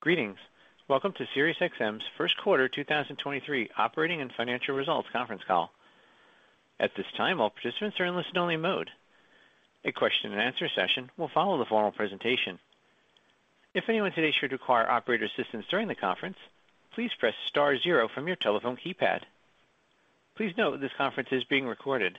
Greetings. Welcome to SiriusXM's first quarter 2023 operating and financial results conference call. At this time, all participants are in listen-only mode. A question and answer session will follow the formal presentation. If anyone today should require operator assistance during the conference, please press star zero from your telephone keypad. Please note this conference is being recorded.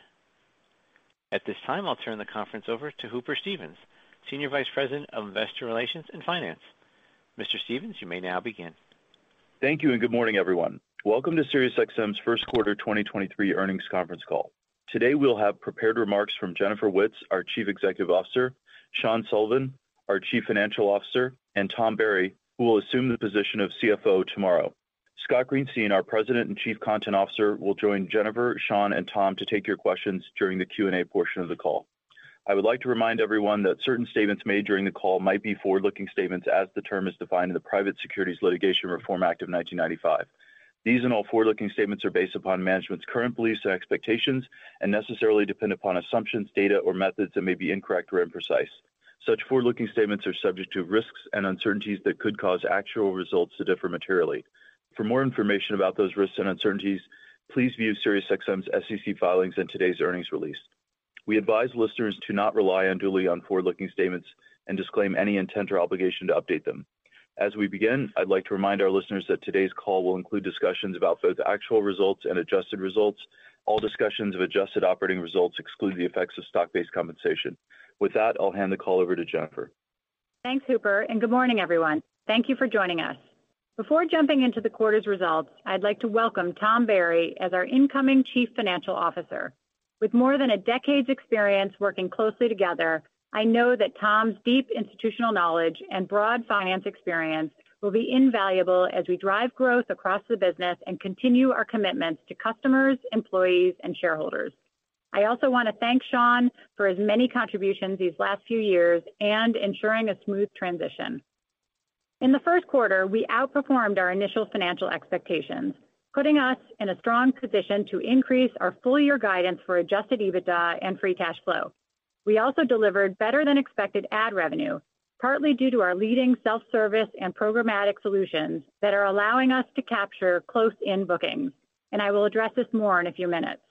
At this time, I'll turn the conference over to Hooper Stevens, Senior Vice President of Investor Relations and Finance. Mr. Stevens, you may now begin. Thank you and good morning, everyone. Welcome to SiriusXM's first quarter 2023 earnings conference call. Today we'll have prepared remarks from Jennifer Witz, our Chief Executive Officer, Sean Sullivan, our Chief Financial Officer, and Tom Barry, who will assume the position of CFO tomorrow. Scott Greenstein, our President and Chief Content Officer, will join Jennifer, Sean, and Tom to take your questions during the Q&A portion of the call. I would like to remind everyone that certain statements made during the call might be forward-looking statements as the term is defined in the Private Securities Litigation Reform Act of 1995. These and all forward-looking statements are based upon management's current beliefs and expectations and necessarily depend upon assumptions, data, or methods that may be incorrect or imprecise. Such forward-looking statements are subject to risks and uncertainties that could cause actual results to differ materially. For more information about those risks and uncertainties, please view SiriusXM's SEC filings and today's earnings release. We advise listeners to not rely unduly on forward-looking statements and disclaim any intent or obligation to update them. As we begin, I'd like to remind our listeners that today's call will include discussions about both actual results and adjusted results. All discussions of adjusted operating results exclude the effects of stock-based compensation. With that, I'll hand the call over to Jennifer. Thanks, Hooper, and good morning, everyone. Thank you for joining us. Before jumping into the quarter's results, I'd like to welcome Tom Barry as our incoming Chief Financial Officer. With more than a decade's experience working closely together, I know that Tom's deep institutional knowledge and broad finance experience will be invaluable as we drive growth across the business and continue our commitments to customers, employees, and shareholders. I also want to thank Sean for his many contributions these last few years and ensuring a smooth transition. In the first quarter, we outperformed our initial financial expectations, putting us in a strong position to increase our full-year guidance for adjusted EBITDA and free cash flow. We also delivered better than expected ad revenue, partly due to our leading self-service and programmatic solutions that are allowing us to capture close-in bookings, and I will address this more in a few minutes.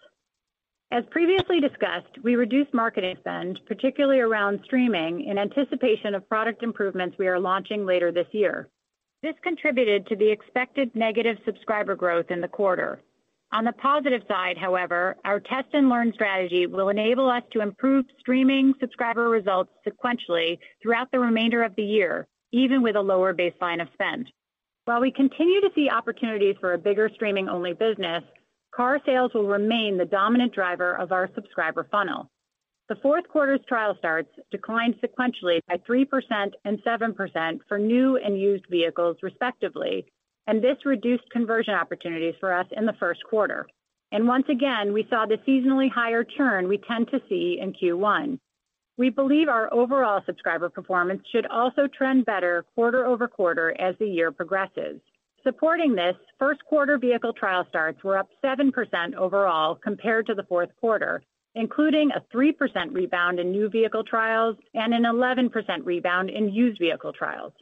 As previously discussed, we reduced marketing spend, particularly around streaming, in anticipation of product improvements we are launching later this year. This contributed to the expected negative subscriber growth in the quarter. On the positive side, however, our test and learn strategy will enable us to improve streaming subscriber results sequentially throughout the remainder of the year, even with a lower baseline of spend. While we continue to see opportunities for a bigger streaming-only business, car sales will remain the dominant driver of our subscriber funnel. The fourth quarter's trial starts declined sequentially by 3% and 7% for new and used vehicles, respectively, and this reduced conversion opportunities for us in the first quarter. And once again, we saw the seasonally higher churn we tend to see in Q1. We believe our overall subscriber performance should also trend better quarter over quarter as the year progresses. Supporting this, first quarter vehicle trial starts were up 7% overall compared to the fourth quarter, including a 3% rebound in new vehicle trials and an 11% rebound in used vehicle trials.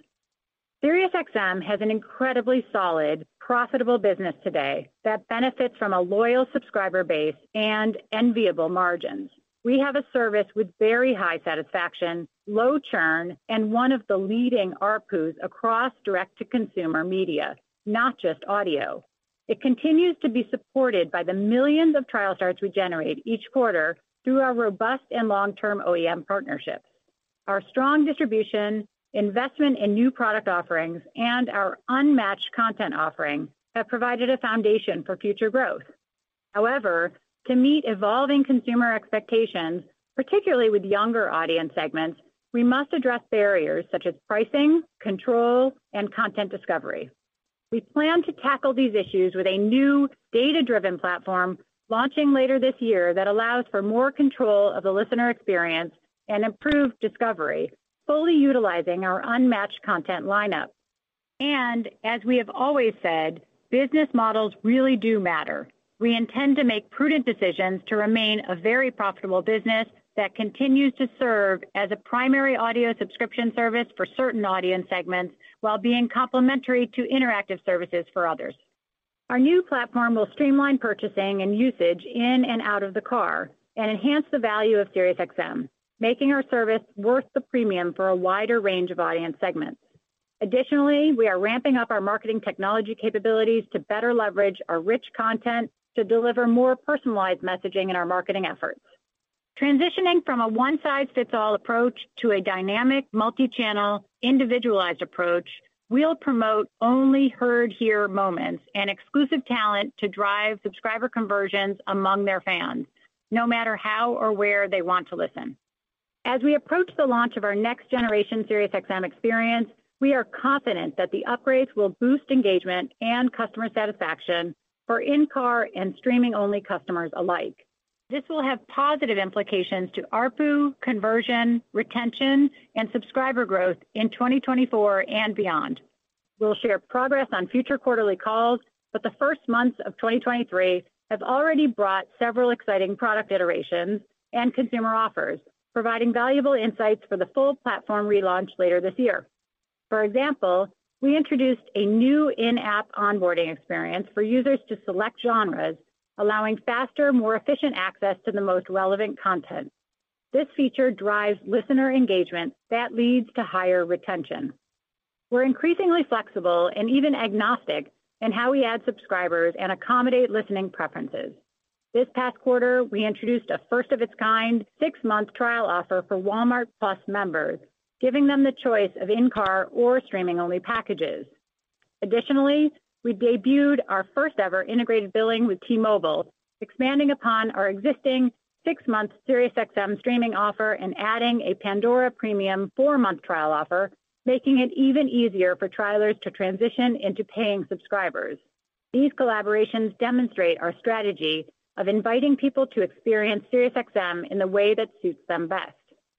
SiriusXM has an incredibly solid, profitable business today that benefits from a loyal subscriber base and enviable margins. We have a service with very high satisfaction, low churn, and one of the leading ARPUs across direct-to-consumer media, not just audio. It continues to be supported by the millions of trial starts we generate each quarter through our robust and long-term OEM partnerships. Our strong distribution, investment in new product offerings, and our unmatched content offering have provided a foundation for future growth. However, to meet evolving consumer expectations, particularly with younger audience segments, we must address barriers such as pricing, control, and content discovery. We plan to tackle these issues with a new data-driven platform launching later this year that allows for more control of the listener experience and improved discovery, fully utilizing our unmatched content lineup. And as we have always said, business models really do matter. We intend to make prudent decisions to remain a very profitable business that continues to serve as a primary audio subscription service for certain audience segments while being complementary to interactive services for others. Our new platform will streamline purchasing and usage in and out of the car and enhance the value of SiriusXM, making our service worth the premium for a wider range of audience segments. Additionally, we are ramping up our marketing technology capabilities to better leverage our rich content to deliver more personalized messaging in our marketing efforts. Transitioning from a one-size-fits-all approach to a dynamic, multi-channel, individualized approach, we'll promote only heard here moments and exclusive talent to drive subscriber conversions among their fans, no matter how or where they want to listen. As we approach the launch of our next-generation SiriusXM experience, we are confident that the upgrades will boost engagement and customer satisfaction for in-car and streaming-only customers alike. This will have positive implications to ARPU, conversion, retention, and subscriber growth in 2024 and beyond. We'll share progress on future quarterly calls, but the first months of 2023 have already brought several exciting product iterations and consumer offers, providing valuable insights for the full platform relaunch later this year. For example, we introduced a new in-app onboarding experience for users to select genres, allowing faster, more efficient access to the most relevant content. This feature drives listener engagement that leads to higher retention. We're increasingly flexible and even agnostic in how we add subscribers and accommodate listening preferences. This past quarter, we introduced a first-of-its-kind 6-month trial offer for Walmart Plus members, giving them the choice of in-car or streaming-only packages. Additionally, we debuted our first-ever integrated billing with T-Mobile, expanding upon our existing 6-month SiriusXM streaming offer and adding a Pandora Premium 4-month trial offer, making it even easier for trialers to transition into paying subscribers. These collaborations demonstrate our strategy of inviting people to experience SiriusXM in the way that suits them best.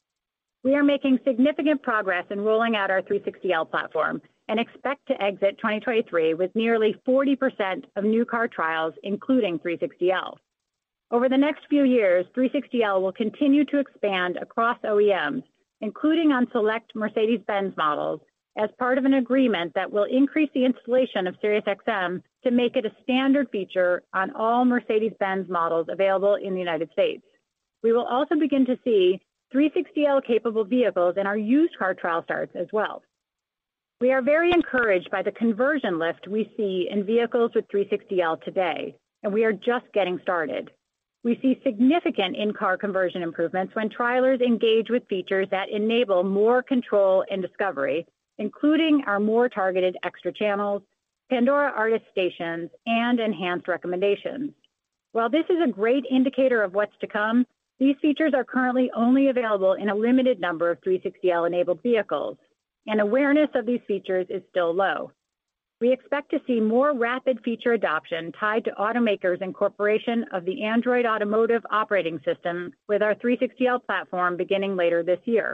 We are making significant progress in rolling out our 360L platform and expect to exit 2023 with nearly 40% of new car trials, including 360L. Over the next few years, 360L will continue to expand across OEMs, including on select Mercedes-Benz models, as part of an agreement that will increase the installation of SiriusXM to make it a standard feature on all Mercedes-Benz models available in the United States. We will also begin to see 360L-capable vehicles in our used car trial starts as well. We are very encouraged by the conversion lift we see in vehicles with 360L today, and we are just getting started. We see significant in-car conversion improvements when trialers engage with features that enable more control and discovery, including our more targeted extra channels, Pandora artist stations, and enhanced recommendations. While this is a great indicator of what's to come, these features are currently only available in a limited number of 360L-enabled vehicles, and awareness of these features is still low. We expect to see more rapid feature adoption tied to automakers' incorporation of the Android Automotive operating system with our 360L platform beginning later this year.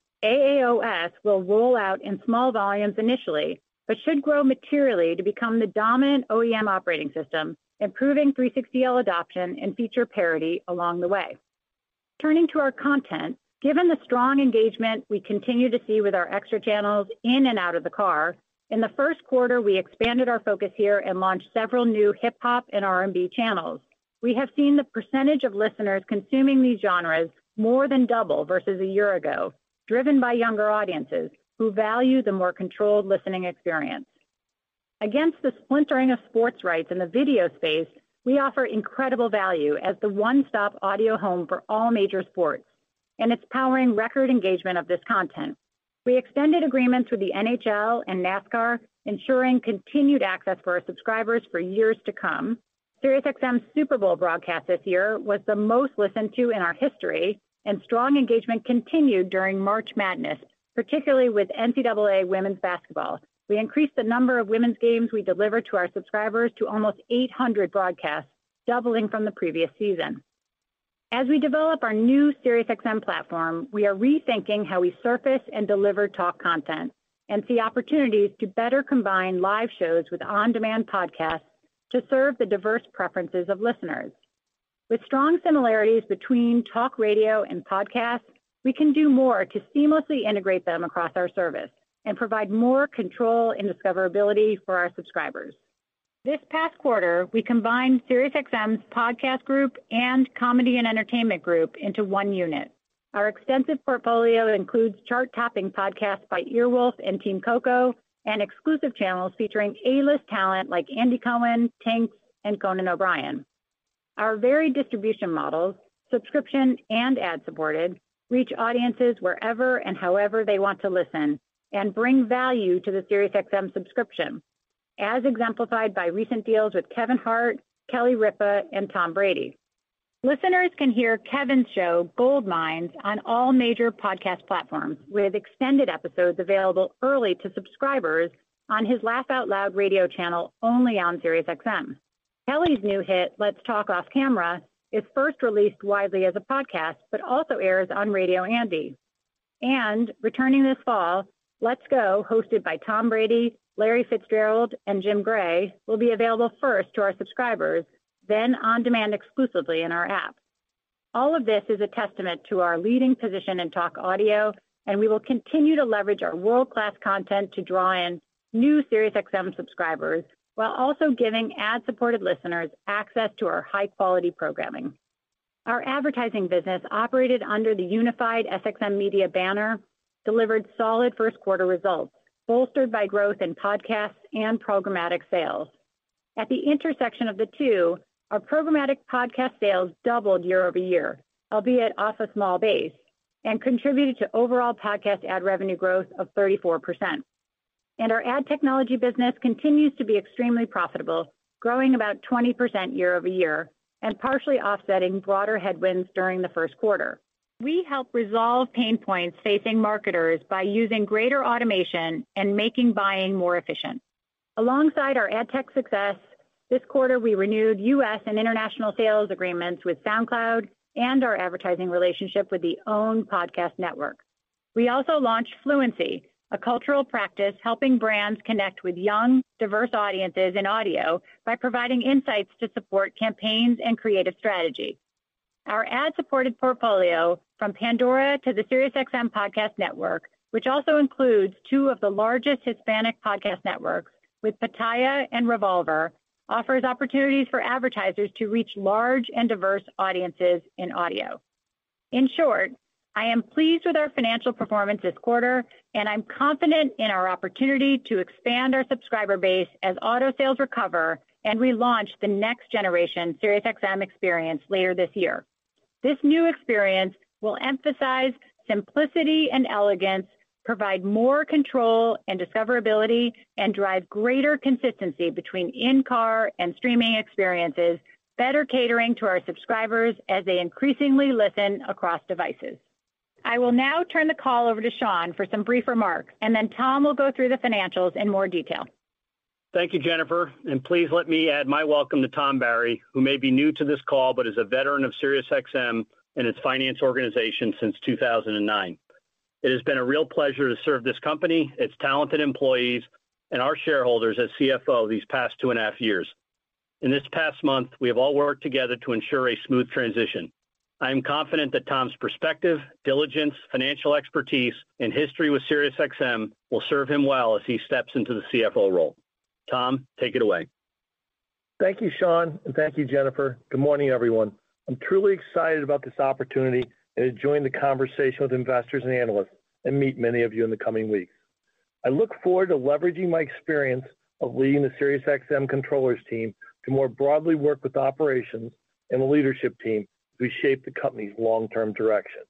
AAOS will roll out in small volumes initially, but should grow materially to become the dominant OEM operating system, improving 360L adoption and feature parity along the way. Turning to our content, given the strong engagement we continue to see with our extra channels in and out of the car, in the first quarter, we expanded our focus here and launched several new hip-hop and R&B channels. We have seen the percentage of listeners consuming these genres more than double versus a year ago, driven by younger audiences who value the more controlled listening experience. Against the splintering of sports rights in the video space, we offer incredible value as the one-stop audio home for all major sports, and it's powering record engagement of this content. We extended agreements with the NHL and NASCAR, ensuring continued access for our subscribers for years to come. SiriusXM's Super Bowl broadcast this year was the most listened to in our history, and strong engagement continued during March Madness, particularly with NCAA women's basketball. We increased the number of women's games we delivered to our subscribers to almost 800 broadcasts, doubling from the previous season. As we develop our new SiriusXM platform, we are rethinking how we surface and deliver talk content and see opportunities to better combine live shows with on-demand podcasts to serve the diverse preferences of listeners. With strong similarities between talk radio and podcasts, we can do more to seamlessly integrate them across our service and provide more control and discoverability for our subscribers. This past quarter, we combined SiriusXM's podcast group and comedy and entertainment group into one unit. Our extensive portfolio includes chart-topping podcasts by Earwolf and Team Coco, and exclusive channels featuring A-list talent like Andy Cohen, Tanks, and Conan O'Brien. Our varied distribution models, subscription and ad-supported, reach audiences wherever and however they want to listen and bring value to the SiriusXM subscription, as exemplified by recent deals with Kevin Hart, Kelly Ripa, and Tom Brady. Listeners can hear Kevin's show, Gold Mines, on all major podcast platforms, with extended episodes available early to subscribers on his Laugh Out Loud radio channel only on SiriusXM. Kelly's new hit, Let's Talk Off Camera, is first released widely as a podcast, but also airs on Radio Andy. And returning this fall, Let's Go, hosted by Tom Brady, Larry Fitzgerald, and Jim Gray, will be available first to our subscribers, then on demand exclusively in our app. All of this is a testament to our leading position in talk audio, and we will continue to leverage our world-class content to draw in new SiriusXM subscribers, while also giving ad-supported listeners access to our high-quality programming. Our advertising business, operated under the unified SXM Media banner, delivered solid first quarter results, bolstered by growth in podcasts and programmatic sales. At the intersection of the two, our programmatic podcast sales doubled year over year, albeit off a small base, and contributed to overall podcast ad revenue growth of 34%. And our ad technology business continues to be extremely profitable, growing about 20% year over year, and partially offsetting broader headwinds during the first quarter. We help resolve pain points facing marketers by using greater automation and making buying more efficient. Alongside our ad tech success, this quarter we renewed U.S. and international sales agreements with SoundCloud and our advertising relationship with the OWN Podcast Network. We also launched Fluency, a cultural practice helping brands connect with young, diverse audiences in audio by providing insights to support campaigns and creative strategy. Our ad-supported portfolio, from Pandora to the SiriusXM Podcast Network, which also includes two of the largest Hispanic podcast networks, with Pitaya and Revolver, offers opportunities for advertisers to reach large and diverse audiences in audio. In short, I am pleased with our financial performance this quarter, and I'm confident in our opportunity to expand our subscriber base as auto sales recover and we launch the next generation SiriusXM experience later this year. This new experience will emphasize simplicity and elegance, provide more control and discoverability, and drive greater consistency between in-car and streaming experiences, better catering to our subscribers as they increasingly listen across devices. I will now turn the call over to Sean for some brief remarks, and then Tom will go through the financials in more detail. Thank you, Jennifer, and please let me add my welcome to Tom Barry, who may be new to this call but is a veteran of SiriusXM and its finance organization since 2009. It has been a real pleasure to serve this company, its talented employees, and our shareholders as CFO these past 2.5 years. In this past month, we have all worked together to ensure a smooth transition. I am confident that Tom's perspective, diligence, financial expertise, and history with SiriusXM will serve him well as he steps into the CFO role. Tom, take it away. Thank you, Sean, and thank you, Jennifer. Good morning, everyone. I'm truly excited about this opportunity and to join the conversation with investors and analysts and meet many of you in the coming weeks. I look forward to leveraging my experience of leading the SiriusXM controllers team to more broadly work with operations and the leadership team as we shape the company's long-term direction.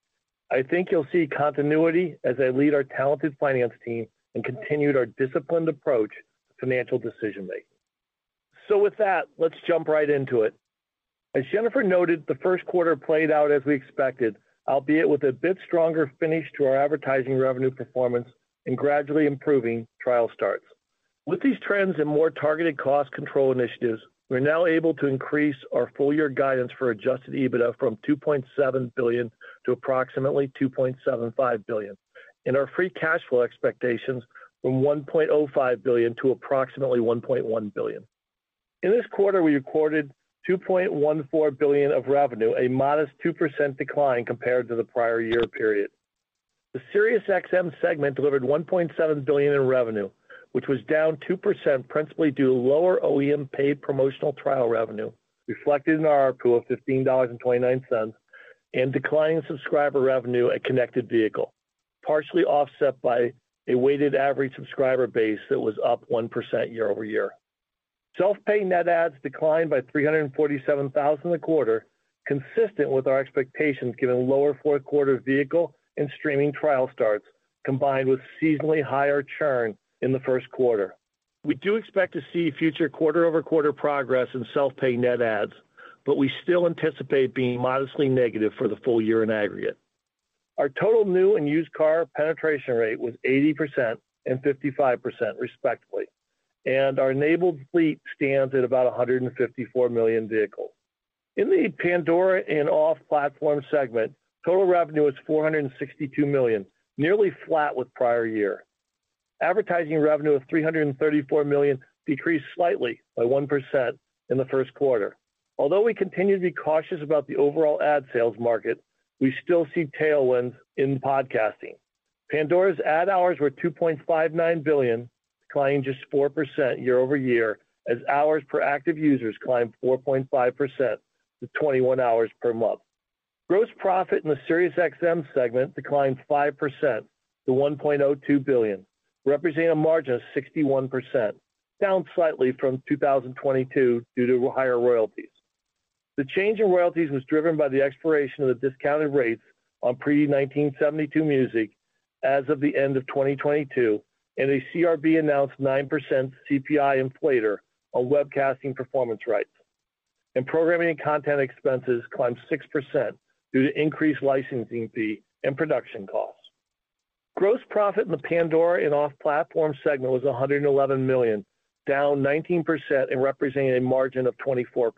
I think you'll see continuity as I lead our talented finance team and continued our disciplined approach to financial decision-making. So with that, let's jump right into it. As Jennifer noted, the first quarter played out as we expected, albeit with a bit stronger finish to our advertising revenue performance and gradually improving trial starts. With these trends and more targeted cost control initiatives, we're now able to increase our full-year guidance for adjusted EBITDA from $2.7 billion to approximately $2.75 billion, and our free cash flow expectations from $1.05 billion to approximately $1.1 billion. In this quarter, we recorded $2.14 billion of revenue, a modest 2% decline compared to the prior year period. The SiriusXM segment delivered $1.7 billion in revenue, which was down 2% principally due to lower OEM paid promotional trial revenue, reflected in our ARPU of $15.29, and declining subscriber revenue at Connected Vehicle, partially offset by a weighted average subscriber base that was up 1% year over year. Self-pay net adds declined by 347,000 in the quarter, consistent with our expectations given lower fourth quarter vehicle and streaming trial starts, combined with seasonally higher churn in the first quarter. We do expect to see future quarter-over-quarter progress in self-pay net adds, but we still anticipate being modestly negative for the full year in aggregate. Our total new and used car penetration rate was 80% and 55% respectively, and our enabled fleet stands at about 154 million vehicles. In the Pandora and off-platform segment, total revenue was $462 million, nearly flat with prior year. Advertising revenue of $334 million decreased slightly by 1% in the first quarter. Although we continue to be cautious about the overall ad sales market, we still see tailwinds in podcasting. Pandora's ad hours were 2.59 billion, declining just 4% year over year, as hours per active users climbed 4.5% to 21 hours per month. Gross profit in the SiriusXM segment declined 5% to $1.02 billion, representing a margin of 61%, down slightly from 2022 due to higher royalties. The change in royalties was driven by the expiration of the discounted rates on pre-1972 music as of the end of 2022, and a CRB announced 9% CPI inflator on webcasting performance rights. And programming and content expenses climbed 6% due to increased licensing fee and production costs. Gross profit in the Pandora and off-platform segment was $111 million, down 19% and representing a margin of 24%.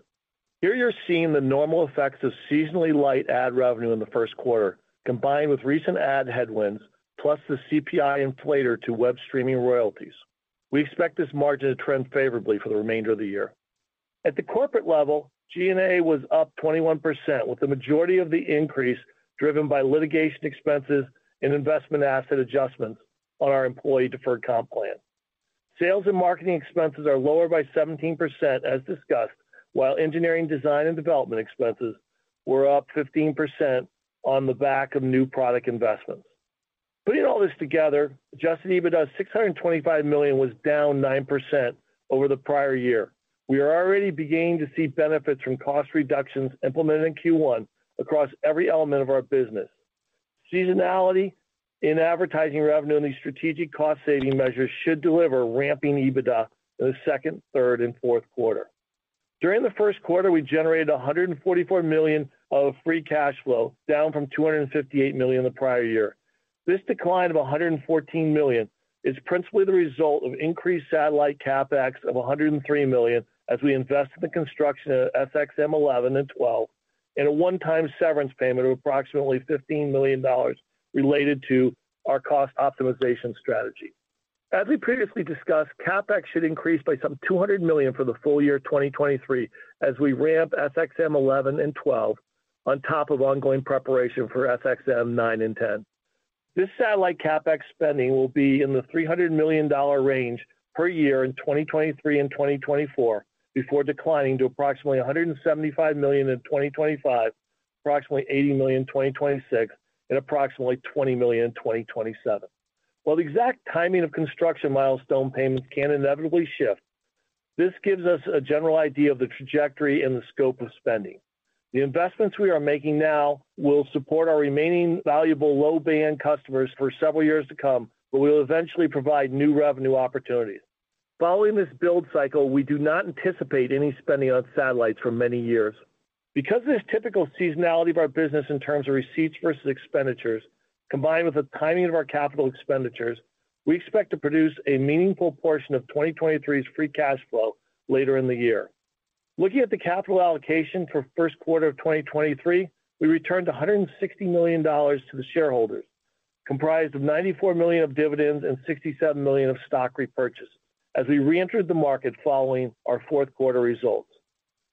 Here you're seeing the normal effects of seasonally light ad revenue in the first quarter, combined with recent ad headwinds, plus the CPI inflator to web streaming royalties. We expect this margin to trend favorably for the remainder of the year. At the corporate level, G&A was up 21%, with the majority of the increase driven by litigation expenses and investment asset adjustments on our employee deferred comp plan. Sales and marketing expenses are lower by 17% as discussed, while engineering, design, and development expenses were up 15% on the back of new product investments. Putting all this together, adjusted EBITDA of $625 million was down 9% over the prior year. We are already beginning to see benefits from cost reductions implemented in Q1 across every element of our business. Seasonality in advertising revenue and these strategic cost-saving measures should deliver ramping EBITDA in the second, third, and fourth quarter. During the first quarter, we generated $144 million of free cash flow, down from $258 million the prior year. This decline of $114 million is principally the result of increased satellite CapEx of $103 million as we invest in the construction of SXM 11 and 12, and a one-time severance payment of approximately $15 million related to our cost optimization strategy. As we previously discussed, CapEx should increase by some $200 million for the full year 2023 as we ramp SXM 11 and 12 on top of ongoing preparation for SXM 9 and 10. This satellite CapEx spending will be in the $300 million range per year in 2023 and 2024 before declining to approximately $175 million in 2025, approximately $80 million in 2026, and approximately $20 million in 2027. While the exact timing of construction milestone payments can inevitably shift, this gives us a general idea of the trajectory and the scope of spending. The investments we are making now will support our remaining valuable low-band customers for several years to come, but will eventually provide new revenue opportunities. Following this build cycle, we do not anticipate any spending on satellites for many years. Because of this typical seasonality of our business in terms of receipts versus expenditures, combined with the timing of our capital expenditures, we expect to produce a meaningful portion of 2023's free cash flow later in the year. Looking at the capital allocation for first quarter of 2023, we returned $160 million to the shareholders, comprised of $94 million of dividends and $67 million of stock repurchases, as we re-entered the market following our fourth quarter results.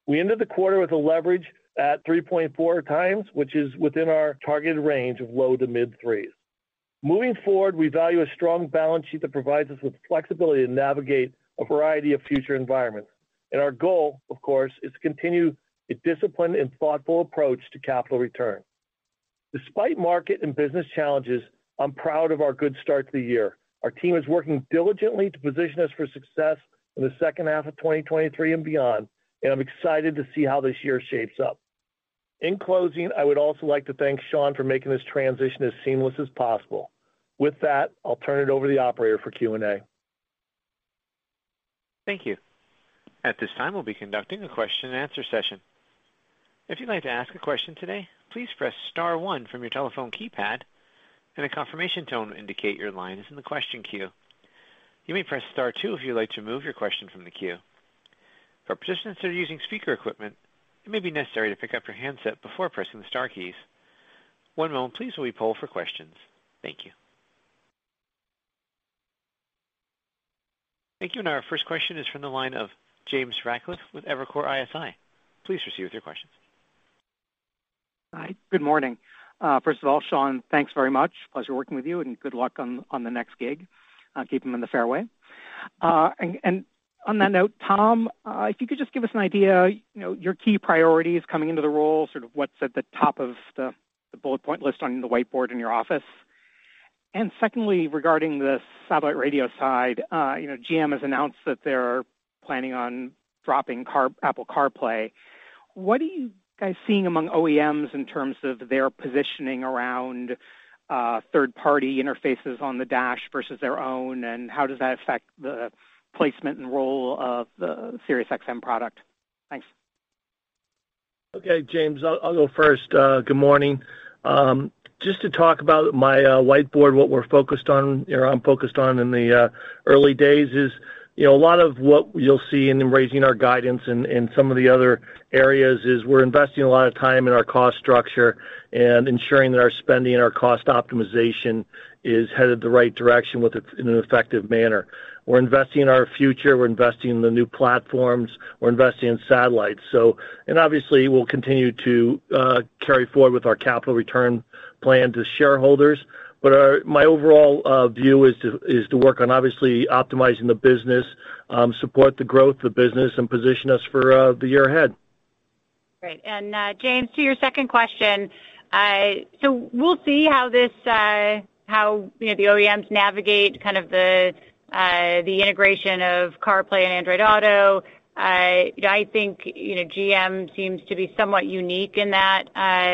We ended the quarter with a leverage at 3.4 times, which is within our targeted range of low to mid threes. Moving forward, we value a strong balance sheet that provides us with flexibility to navigate a variety of future environments. And our goal, of course, is to continue a disciplined and thoughtful approach to capital return. Despite market and business challenges, I'm proud of our good start to the year. Our team is working diligently to position us for success in the second half of 2023 and beyond, and I'm excited to see how this year shapes up. In closing, I would also like to thank Sean for making this transition as seamless as possible. With that, I'll turn it over to the operator for Q&A. Thank you. At this time, we'll be conducting a question and answer session. If you'd like to ask a question today, please press star 1 from your telephone keypad, and a confirmation tone will indicate your line is in the question queue. You may press star 2 if you'd like to remove your question from the queue. For participants that are using speaker equipment, it may be necessary to pick up your handset before pressing the star keys. One moment, please, while we poll for questions. Thank you. Thank you. And our first question is from the line of James Ratcliffe with Evercore ISI. Please proceed with your questions. Hi, good morning. First of all, Sean, thanks very much. Pleasure working with you, and good luck on the next gig. Keep him in the fairway. And on that note, Tom, if you could just give us an idea, your key priorities coming into the role, sort of what's at the top of the bullet point list on the whiteboard in your office. And secondly, regarding the satellite radio side, GM has announced that they're planning on dropping Apple CarPlay. What are you guys seeing among OEMs in terms of their positioning around third-party interfaces on the dash versus their own, and how does that affect the placement and role of the SiriusXM product? Thanks. Okay, James, I'll go first. Good morning. Just to talk about my whiteboard, what we're focused on, I'm focused on in the early days is, a lot of what you'll see in raising our guidance and some of the other areas is we're investing a lot of time in our cost structure and ensuring that our spending and our cost optimization is headed the right direction in an effective manner. We're investing in our future. We're investing in the new platforms. We're investing in satellites. And obviously, we'll continue to carry forward with our capital return plan to shareholders. But my overall view is to work on obviously optimizing the business, support the growth of the business, and position us for the year ahead. Great. And James, to your second question, so we'll see how this, the OEMs navigate kind of the integration of CarPlay and Android Auto. I think GM seems to be somewhat unique in that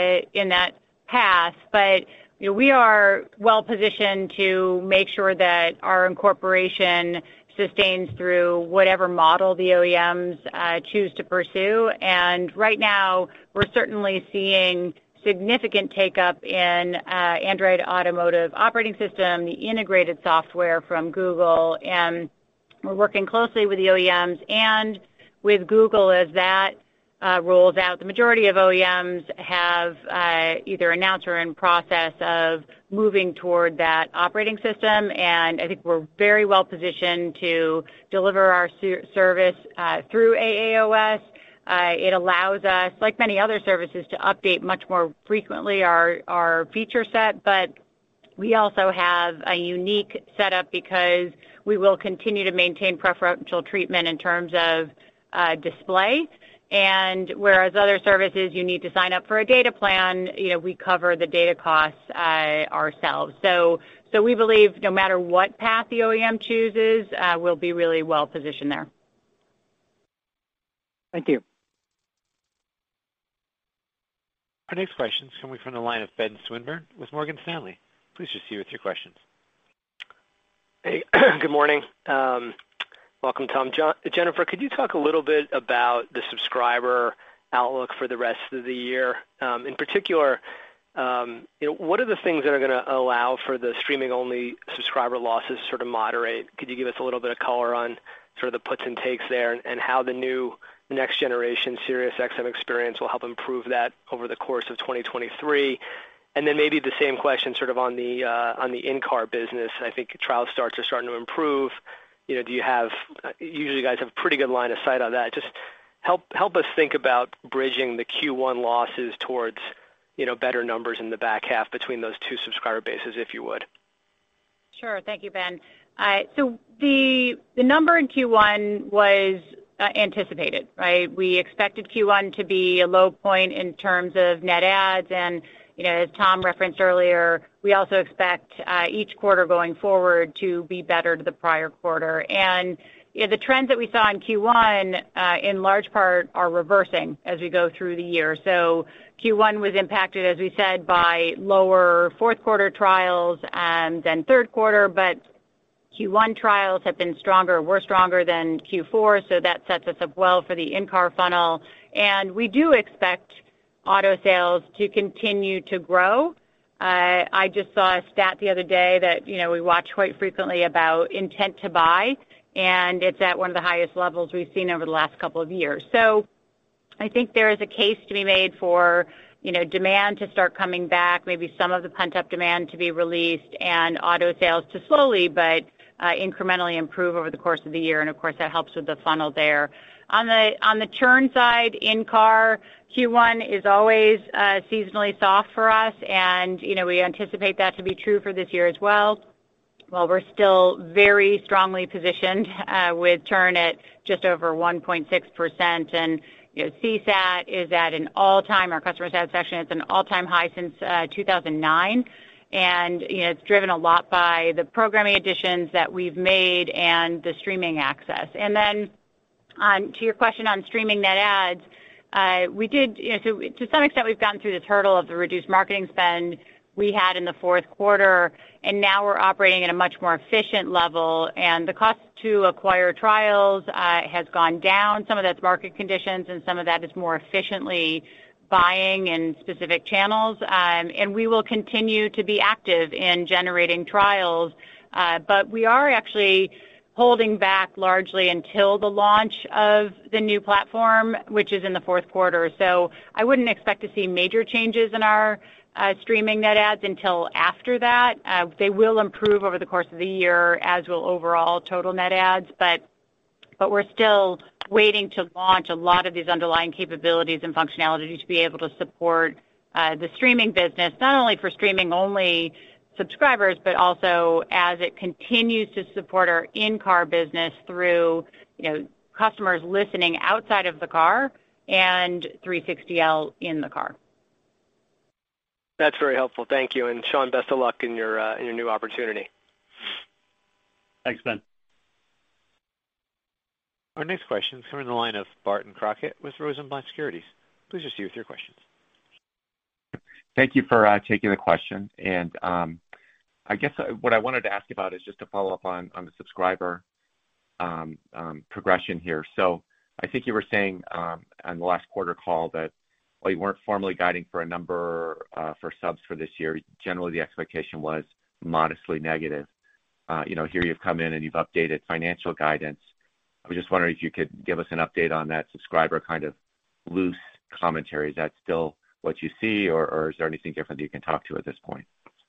path, but we are well positioned to make sure that our incorporation sustains through whatever model the OEMs choose to pursue. And right now, we're certainly seeing significant take-up in Android Automotive operating system, the integrated software from Google, and we're working closely with the OEMs and with Google as that rolls out. The majority of OEMs have either announced or are in process of moving toward that operating system, and I think we're very well positioned to deliver our service through AAOS. It allows us, like many other services, to update much more frequently our feature set, but we also have a unique setup because we will continue to maintain preferential treatment in terms of display. And whereas other services, you need to sign up for a data plan, we cover the data costs ourselves. So we believe no matter what path the OEM chooses, we'll be really well positioned there. Thank you. Our next question is coming from the line of Ben Swinburne with Morgan Stanley. Please proceed with your questions. Hey, good morning. Welcome, Tom. Jennifer, could you talk a little bit about the subscriber outlook for the rest of the year? In particular, what are the things that are going to allow for the streaming-only subscriber losses to sort of moderate? Could you give us a little bit of color on sort of the puts and takes there and how the next generation SiriusXM experience will help improve that over the course of 2023? And then maybe the same question sort of on the in-car business. I think trial starts are starting to improve. Do you have, usually you guys have a pretty good line of sight on that. Just help us think about bridging the Q1 losses towards, better numbers in the back half between those two subscriber bases, if you would. Sure. Thank you, Ben. So the number in Q1 was anticipated, right? We expected Q1 to be a low point in terms of net adds, and as Tom referenced earlier, we also expect each quarter going forward to be better to the prior quarter. And the trends that we saw in Q1, in large part, are reversing as we go through the year. So Q1 was impacted, as we said, by lower fourth quarter trials than third quarter, but Q1 trials have been were stronger than Q4, so that sets us up well for the in-car funnel. And we do expect auto sales to continue to grow. I just saw a stat the other day that, we watch quite frequently about intent to buy, and it's at one of the highest levels we've seen over the last couple of years. So I think there is a case to be made for, demand to start coming back, maybe some of the pent-up demand to be released, and auto sales to slowly but incrementally improve over the course of the year. And of course, that helps with the funnel there. On the churn side, in-car, Q1 is always seasonally soft for us, and we anticipate that to be true for this year as well. While we're still very strongly positioned with churn at just over 1.6%, and CSAT is at an all-time, our customer satisfaction is an all-time high since 2009. And, it's driven a lot by the programming additions that we've made and the streaming access. And then to your question on streaming net adds, we did, so to some extent we've gotten through this hurdle of the reduced marketing spend we had in the fourth quarter, and now we're operating at a much more efficient level, and the cost to acquire trials has gone down. Some of that's market conditions, and some of that is more efficiently buying in specific channels, and we will continue to be active in generating trials, but we are actually holding back largely until the launch of the new platform, which is in the fourth quarter. So I wouldn't expect to see major changes in our streaming net adds until after that. They will improve over the course of the year, as will overall total net adds, but we're still waiting to launch a lot of these underlying capabilities and functionality to be able to support the streaming business, not only for streaming-only subscribers, but also as it continues to support our in-car business through, customers listening outside of the car and 360L in the car. That's very helpful. Thank you. And Sean, best of luck in your new opportunity. Thanks, Ben. Our next question is coming in the line of Barton Crockett with Rosenblatt Securities. Please proceed with your questions. Thank you for taking the question. And I guess what I wanted to ask about is just to follow up on the subscriber progression here. So I think you were saying on the last quarter call that while you weren't formally guiding for a number for subs for this year, generally the expectation was modestly negative. Here you've come in and you've updated financial guidance. I was just wondering if you could give us an update on that subscriber kind of loose commentary. Is that still what you see, or is there anything different that you can talk to at this point?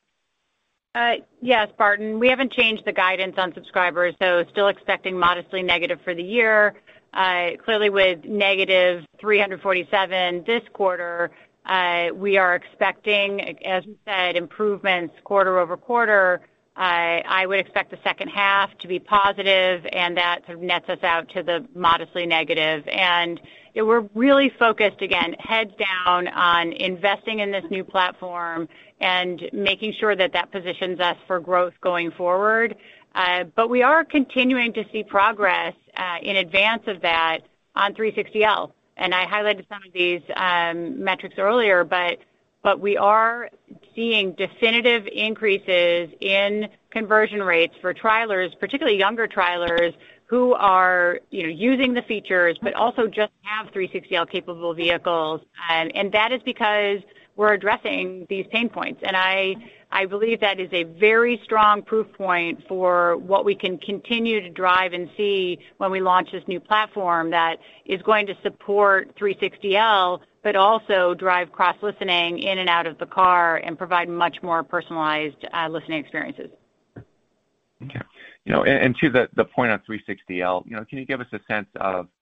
Yes, Barton. We haven't changed the guidance on subscribers, so still expecting modestly negative for the year. Clearly with negative 347 this quarter, we are expecting, as we said, improvements quarter over quarter. I would expect the second half to be positive, and that sort of nets us out to the modestly negative. And we're really focused, again, heads down on investing in this new platform and making sure that that positions us for growth going forward. But we are continuing to see progress in advance of that on 360L. And I highlighted some of these metrics earlier, but we are seeing definitive increases in conversion rates for trialers, particularly younger trialers who are using the features, but also just have 360L capable vehicles. And that is because we're addressing these pain points. And I believe that is a very strong proof point for what we can continue to drive and see when we launch this new platform that is going to support 360L, but also drive cross-listening in and out of the car and provide much more personalized listening experiences. Okay. And to the point on 360L, can you give us a sense of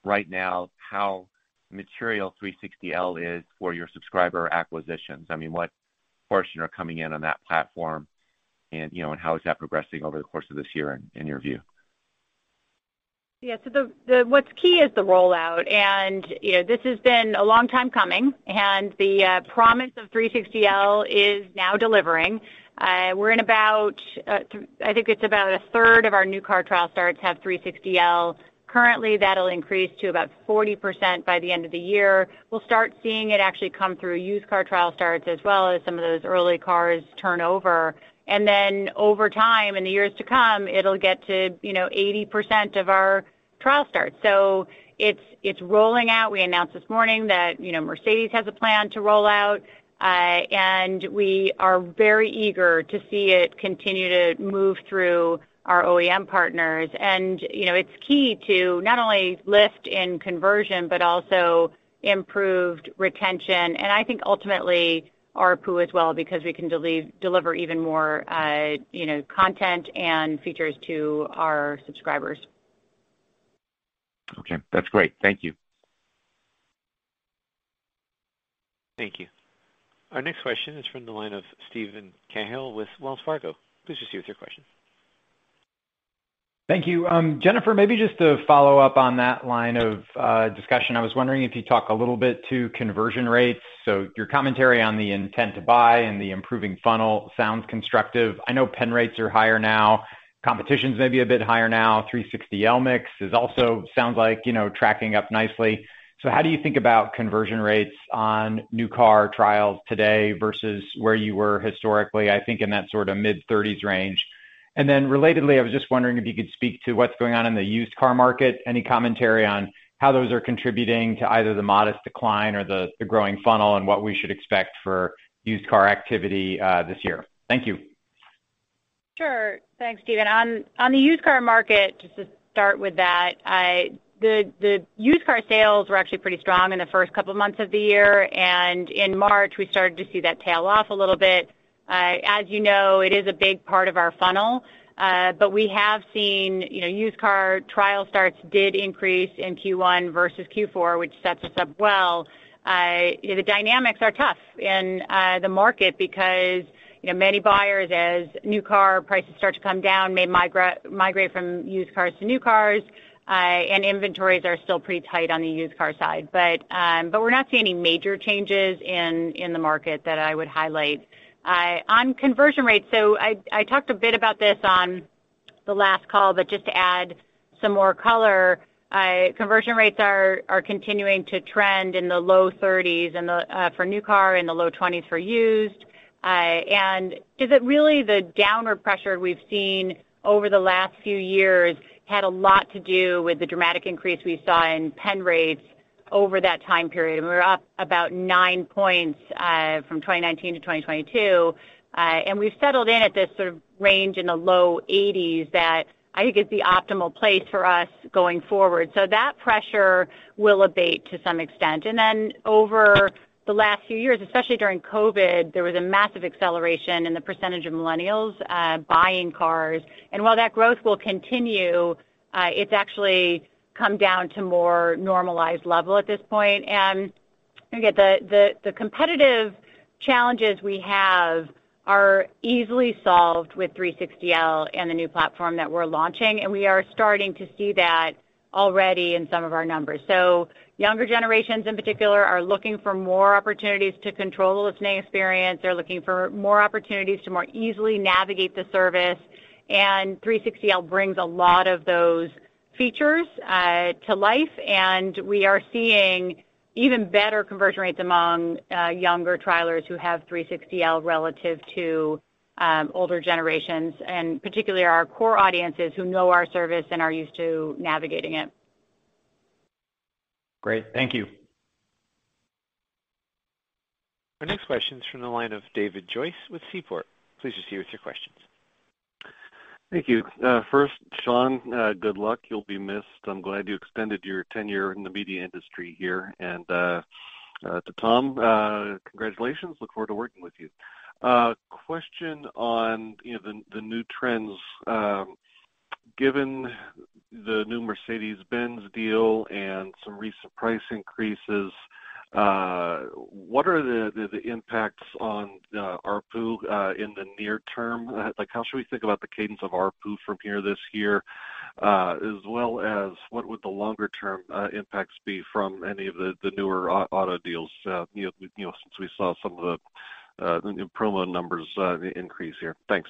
right now how material 360L is for your subscriber acquisitions. I mean, what portion are coming in on that platform, and and how is that progressing over the course of this year in your view? Yeah, so the what's key is the rollout, and this has been a long time coming, and the promise of 360L is now delivering. We're in about, I think it's about a third of our new car trial starts have 360L. Currently, that'll increase to about 40% by the end of the year. We'll start seeing it actually come through used car trial starts as well as some of those early cars turn over. And then over time, in the years to come, it'll get to 80% of our trial starts. So it's rolling out. We announced this morning that Mercedes has a plan to roll out, and we are very eager to see it continue to move through our OEM partners. And it's key to not only lift in conversion but also improved retention, and I think ultimately ARPU as well, because we can deliver even more content and features to our subscribers. Okay, that's great. Thank you. Thank you. Our next question is from the line of Steven Cahall with Wells Fargo. Please proceed with your question. Thank you. Jennifer, maybe just to follow up on that line of discussion, I was wondering if you talk a little bit to conversion rates. So your commentary on the intent to buy and the improving funnel sounds constructive. I know pen rates are higher now. Competition's maybe a bit higher now. 360L mix is also sounds like, tracking up nicely. So how do you think about conversion rates on new car trials today versus where you were historically, I think in that sort of mid-30s range? And then relatedly, I was just wondering if you could speak to what's going on in the used car market. Any commentary on how those are contributing to either the modest decline or the growing funnel, and what we should expect for used car activity this year? Thank you. Sure. Thanks, Stephen. On the used car market, just to start with that, the used car sales were actually pretty strong in the first couple of months of the year, and in March we started to see that tail off a little bit. As you know, it is a big part of our funnel, but we have seen, used car trial starts did increase in Q1 versus Q4, which sets us up well. The dynamics are tough in the market because many buyers, as new car prices start to come down, may migrate from used cars to new cars, and inventories are still pretty tight on the used car side. But we're not seeing any major changes in the market that I would highlight. On conversion rates, so I talked a bit about this on the last call, but just to add some more color, conversion rates are continuing to trend in the low 30s and for new car, in the low 20s for used. And is it really the downward pressure we've seen over the last few years had a lot to do with the dramatic increase we saw in pen rates over that time period. And we were up about 9 points from 2019 to 2022. And we've settled in at this sort of range in the low 80s that I think is the optimal place for us going forward. So that pressure will abate to some extent. And then over the last few years, especially during COVID, there was a massive acceleration in the percentage of millennials buying cars. And while that growth will continue, it's actually come down to more normalized level at this point. And again, the competitive challenges we have are easily solved with 360L and the new platform that we're launching, and we are starting to see that already in some of our numbers. So younger generations in particular are looking for more opportunities to control the listening experience. They're looking for more opportunities to more easily navigate the service, and 360L brings a lot of those features to life, and we are seeing even better conversion rates among younger trialers who have 360L relative to older generations, and particularly our core audiences who know our service and are used to navigating it. Great. Thank you. Our next question is from the line of David Joyce with Seaport. Please proceed with your questions. Thank you. First, Sean, good luck. You'll be missed. I'm glad you extended your tenure in the media industry here. And to Tom, congratulations. Look forward to working with you. Question on the new trends. Given the new Mercedes-Benz deal and some recent price increases, what are the impacts on ARPU in the near term? Like, how should we think about the cadence of ARPU from here this year, as well as what would the longer term impacts be from any of the newer auto deals? Since we saw some of the promo numbers increase here. Thanks.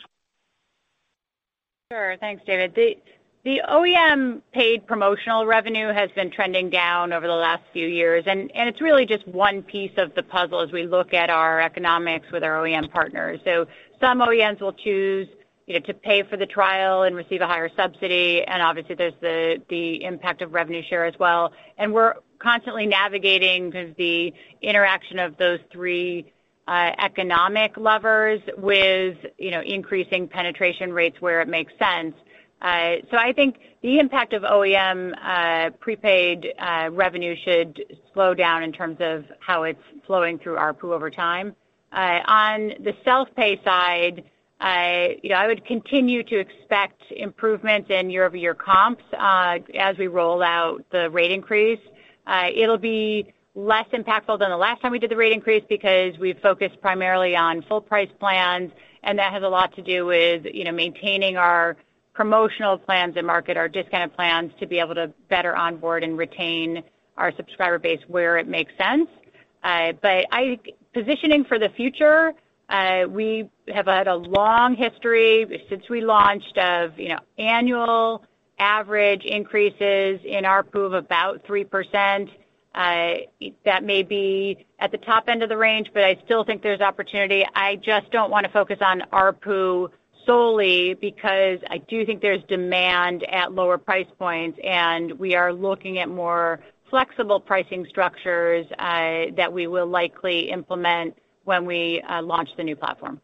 Sure. Thanks, David. The OEM paid promotional revenue has been trending down over the last few years, and it's really just one piece of the puzzle as we look at our economics with our OEM partners. So some OEMs will choose, to pay for the trial and receive a higher subsidy, and obviously there's the impact of revenue share as well. And we're constantly navigating the interaction of those three economic levers with, increasing penetration rates where it makes sense. So I think the impact of OEM prepaid revenue should slow down in terms of how it's flowing through ARPU over time. On the self-pay side, I would continue to expect improvements in year-over-year comps as we roll out the rate increase. It'll be less impactful than the last time we did the rate increase because we've focused primarily on full price plans, and that has a lot to do with, maintaining our promotional plans and market our discounted plans to be able to better onboard and retain our subscriber base where it makes sense. But positioning for the future, we have had a long history since we launched of, annual average increases in ARPU of about 3%. That may be at the top end of the range, but I still think there's opportunity. I just don't want to focus on ARPU solely because I do think there's demand at lower price points, and we are looking at more flexible pricing structures that we will likely implement when we launch the new platform.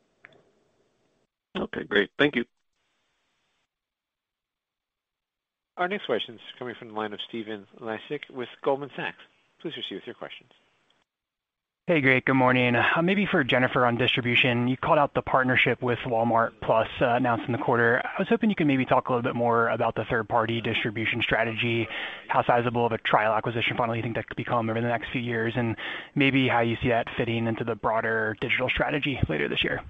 Okay, great. Thank you. Our next question is coming from the line of Stephen Laszczyk with Goldman Sachs. Please proceed with your questions. Hey, great. Good morning. Maybe for Jennifer on distribution, you called out the partnership with Walmart Plus announced in the quarter. I was hoping you could maybe talk a little bit more about the third-party distribution strategy, how sizable of a trial acquisition funnel you think that could become over the next few years, and maybe how you see that fitting into the broader digital strategy later this year.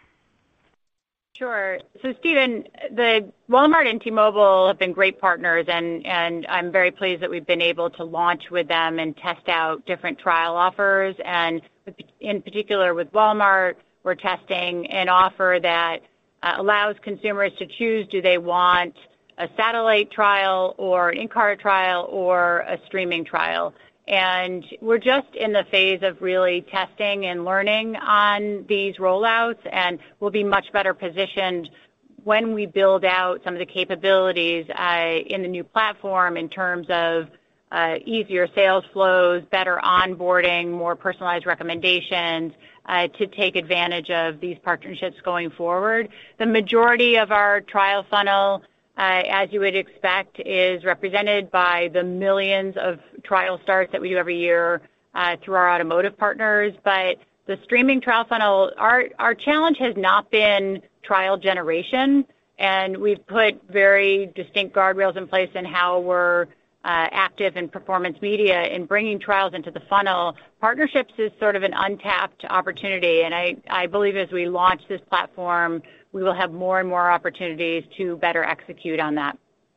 Sure. So, Stephen, the Walmart and T-Mobile have been great partners, and I'm very pleased that we've been able to launch with them and test out different trial offers. And in particular with Walmart, we're testing an offer that allows consumers to choose, do they want a satellite trial or an in-car trial or a streaming trial. And we're just in the phase of really testing and learning on these rollouts, and we'll be much better positioned when we build out some of the capabilities in the new platform in terms of easier sales flows, better onboarding, more personalized recommendations to take advantage of these partnerships going forward. The majority of our trial funnel, as you would expect, is represented by the millions of trial starts that we do every year through our automotive partners. But the streaming trial funnel, our challenge has not been trial generation, and we've put very distinct guardrails in place in how we're active in performance media in bringing trials into the funnel. Partnerships is sort of an untapped opportunity, and I believe as we launch this platform, we will have more and more opportunities to better execute on that.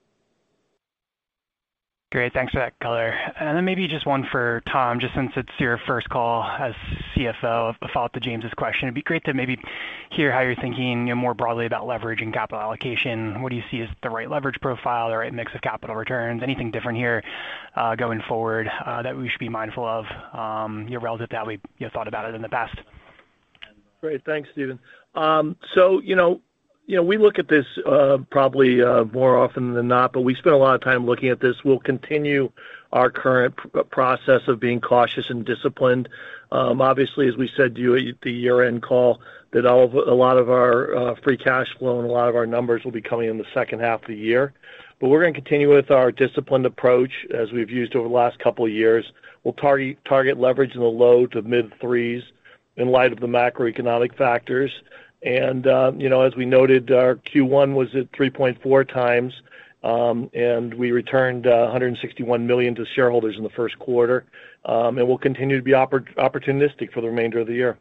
Great, thanks for that color. And then maybe just one for Tom, just since it's your first call as CFO, a follow-up to James's question. It'd be great to maybe hear how you're thinking more broadly about leverage and capital allocation. What do you see as the right leverage profile, the right mix of capital returns? Anything different here going forward that we should be mindful of relative to how we thought about it in the past? Great, thanks, Stephen. So, we look at this probably more often than not, but we spend a lot of time looking at this. We'll continue our current process of being cautious and disciplined. Obviously, as we said to you at the year-end call, that a lot of our free cash flow and a lot of our numbers will be coming in the second half of the year. But we're going to continue with our disciplined approach as we've used over the last couple of years. We'll target leverage in the low to mid threes in light of the macroeconomic factors. And, as we noted, our Q1 was at 3.4 times. and we returned $161 million to shareholders in the first quarter, and we'll continue to be opportunistic for the remainder of the year.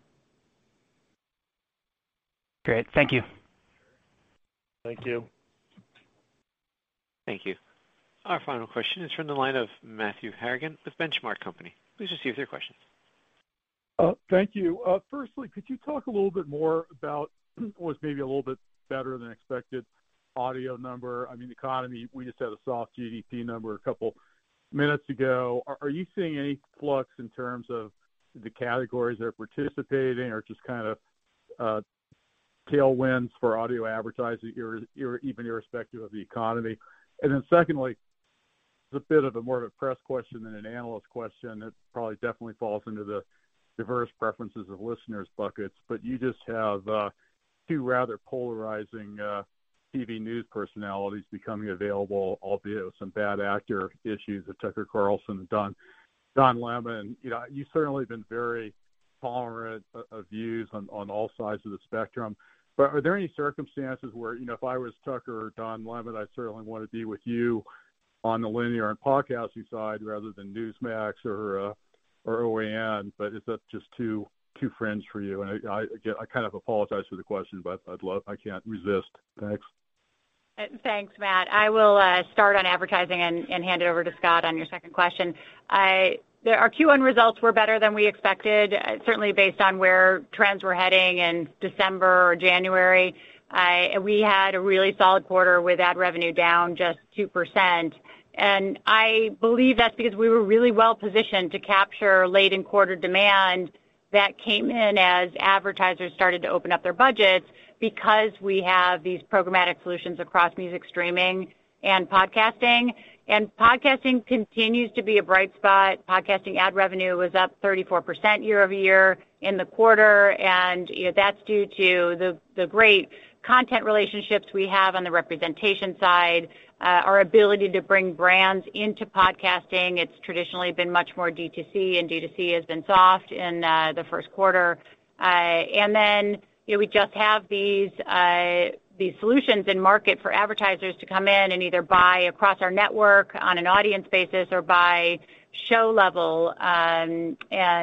Great. Thank you. Thank you. Thank you. Our final question is from the line of Matthew Harrigan with Benchmark Company. Please proceed with your questions. Thank you. Firstly, could you talk a little bit more about what was maybe a little bit better than expected audio number? I mean, the economy, we just had a soft GDP number a couple minutes ago. Are you seeing any flux in terms of the categories that are participating, or just kind of tailwinds for audio advertising, even irrespective of the economy? And then secondly, it's a bit of a more of a press question than an analyst question. It probably definitely falls into the diverse preferences of listeners buckets, but you just have two rather polarizing TV news personalities becoming available, albeit with some bad actor issues of Tucker Carlson and Don Lemon. You know, you've certainly been very tolerant of views on all sides of the spectrum. But are there any circumstances where, you know, if I was Tucker or Don Lemon, I certainly want to be with you on the linear and podcasting side rather than Newsmax or OAN? But is that just too fringe for you? And I kind of apologize for the question, but I can't resist. Thanks. Thanks, Matt. I will start on advertising and hand it over to Scott on your second question. Our Q1 results were better than we expected, certainly based on where trends were heading in December or January. We had a really solid quarter with ad revenue down just 2%. And I believe that's because we were really well positioned to capture late in quarter demand that came in as advertisers started to open up their budgets, because we have these programmatic solutions across music streaming and podcasting. And podcasting continues to be a bright spot. Podcasting ad revenue was up 34% year over year in the quarter, and you know, that's due to the great content relationships we have on the representation side, our ability to bring brands into podcasting. It's traditionally been much more D2C, and D2C has been soft in the first quarter. And then you know, we just have these solutions in market for advertisers to come in and either buy across our network on an audience basis or buy show level and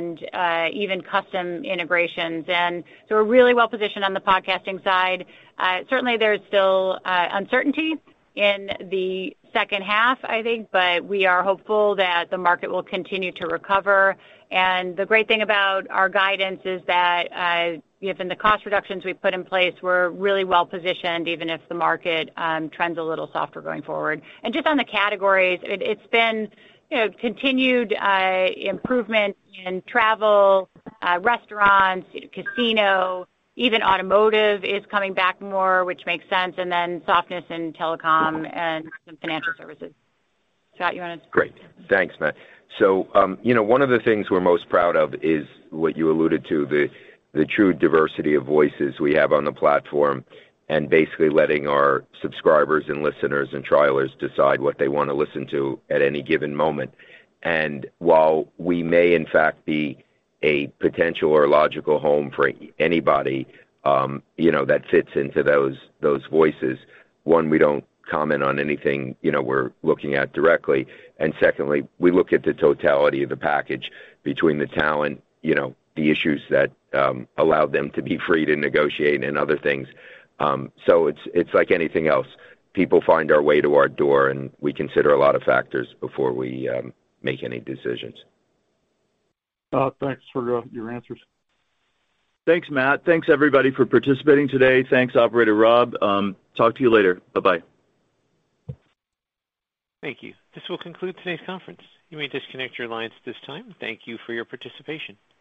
even custom integrations. And so we're really well positioned on the podcasting side. Certainly there's still uncertainty in the second half, I think, but we are hopeful that the market will continue to recover. And the great thing about our guidance is that given the cost reductions we put in place, we're really well positioned, even if the market trends a little softer going forward. And just on the categories, it's been continued improvement in travel, restaurants, casino, even automotive is coming back more, which makes sense, and then softness in telecom and some financial services. Scott, you want to? Great. Thanks, Matt. So, one of the things we're most proud of is what you alluded to, the true diversity of voices we have on the platform, and basically letting our subscribers and listeners and trialers decide what they want to listen to at any given moment. And while we may in fact be a potential or logical home for anybody, that fits into those voices, one, we don't comment on anything, we're looking at directly. And secondly, we look at the totality of the package between the talent, the issues that allowed them to be free to negotiate and other things. So it's like anything else. People find our way to our door, and we consider a lot of factors before we make any decisions. Thanks for your answers. Thanks, Matt. Thanks, everybody, for participating today. Thanks, Operator Rob. Talk to you later. Bye-bye. Thank you. This will conclude today's conference. You may disconnect your lines at this time. Thank you for your participation.